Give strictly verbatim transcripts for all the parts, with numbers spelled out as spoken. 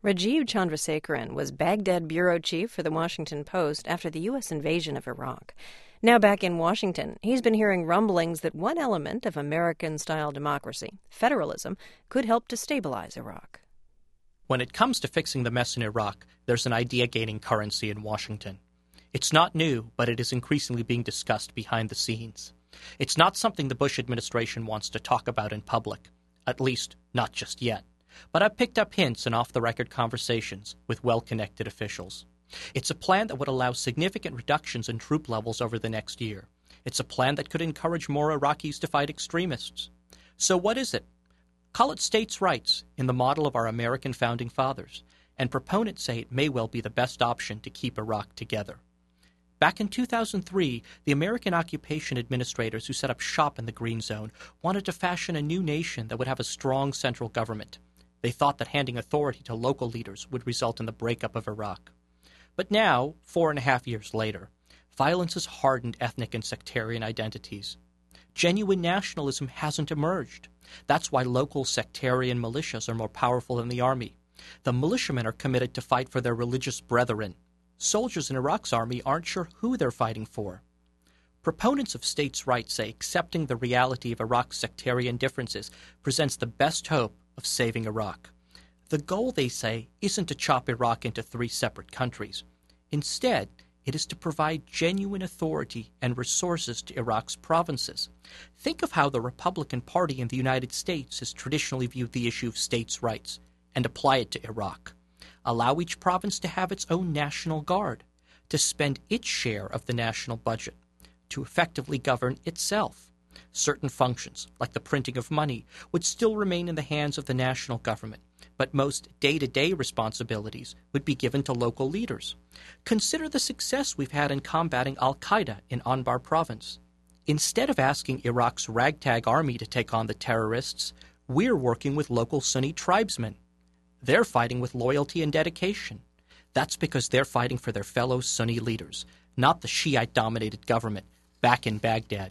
Rajiv Chandrasekaran was Baghdad bureau chief for the Washington Post after the U S invasion of Iraq. Now back in Washington, he's been hearing rumblings that one element of American-style democracy, federalism, could help to stabilize Iraq. When it comes to fixing the mess in Iraq, there's an idea gaining currency in Washington. It's not new, but it is increasingly being discussed behind the scenes. It's not something the Bush administration wants to talk about in public, at least not just yet. But I've picked up hints in off-the-record conversations with well-connected officials. It's a plan that would allow significant reductions in troop levels over the next year. It's a plan that could encourage more Iraqis to fight extremists. So what is it? Call it states' rights in the model of our American founding fathers, and proponents say it may well be the best option to keep Iraq together. Back in two thousand three, the American occupation administrators who set up shop in the Green Zone wanted to fashion a new nation that would have a strong central government. They thought that handing authority to local leaders would result in the breakup of Iraq. But now, four and a half years later, violence has hardened ethnic and sectarian identities. Genuine nationalism hasn't emerged. That's why local sectarian militias are more powerful than the army. The militiamen are committed to fight for their religious brethren. Soldiers in Iraq's army aren't sure who they're fighting for. Proponents of states' rights say accepting the reality of Iraq's sectarian differences presents the best hope of saving Iraq. The goal, they say, isn't to chop Iraq into three separate countries. Instead, it is to provide genuine authority and resources to Iraq's provinces. Think of how the Republican Party in the United States has traditionally viewed the issue of states' rights, and apply it to Iraq. Allow each province to have its own national guard, to spend its share of the national budget, to effectively govern itself. Certain functions, like the printing of money, would still remain in the hands of the national government, but most day-to-day responsibilities would be given to local leaders. Consider the success we've had in combating al-Qaeda in Anbar province. Instead of asking Iraq's ragtag army to take on the terrorists, we're working with local Sunni tribesmen. They're fighting with loyalty and dedication. That's because they're fighting for their fellow Sunni leaders, not the Shiite-dominated government back in Baghdad.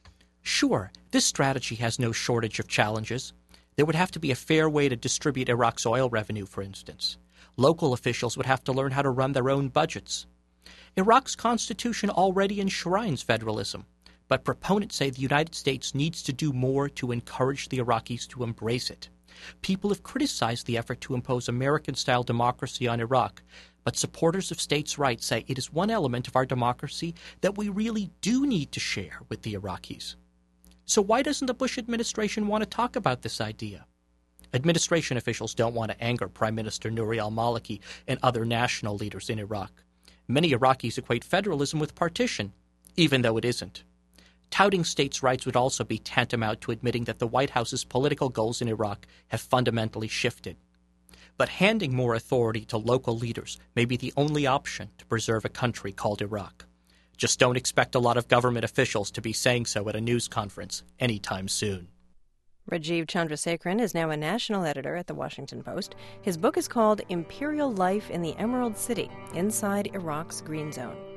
Sure, this strategy has no shortage of challenges. There would have to be a fair way to distribute Iraq's oil revenue, for instance. Local officials would have to learn how to run their own budgets. Iraq's constitution already enshrines federalism, but proponents say the United States needs to do more to encourage the Iraqis to embrace it. People have criticized the effort to impose American-style democracy on Iraq, but supporters of states' rights say it is one element of our democracy that we really do need to share with the Iraqis. So why doesn't the Bush administration want to talk about this idea? Administration officials don't want to anger Prime Minister Nouri al-Maliki and other national leaders in Iraq. Many Iraqis equate federalism with partition, even though it isn't. Touting states' rights would also be tantamount to admitting that the White House's political goals in Iraq have fundamentally shifted. But handing more authority to local leaders may be the only option to preserve a country called Iraq. Just don't expect a lot of government officials to be saying so at a news conference anytime soon. Rajiv Chandrasekaran is now a national editor at the Washington Post. His book is called Imperial Life in the Emerald City, Inside Iraq's Green Zone.